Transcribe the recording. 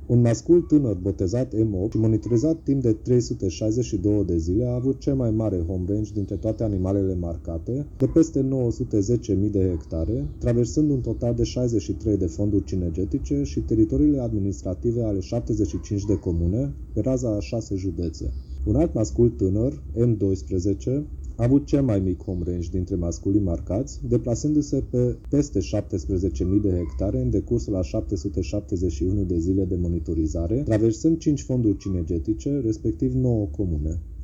Un mascul tânăr botezat M8 și monitorizat timp de 362 de zile a avut cel mai mare home range dintre toate animalele marcate, de peste 910.000 de hectare, traversând un total de 63 de fonduri cinegetice și teritoriile administrative ale 75 de comune, pe raza a 6 județe. Un alt mascul tânăr, M12, a avut cel mai mic home range dintre masculii marcați, deplasându-se pe peste 17.000 de hectare în decursul a 771 de zile de monitorizare, traversând 5 fonduri cinegetice, respectiv 9 comune.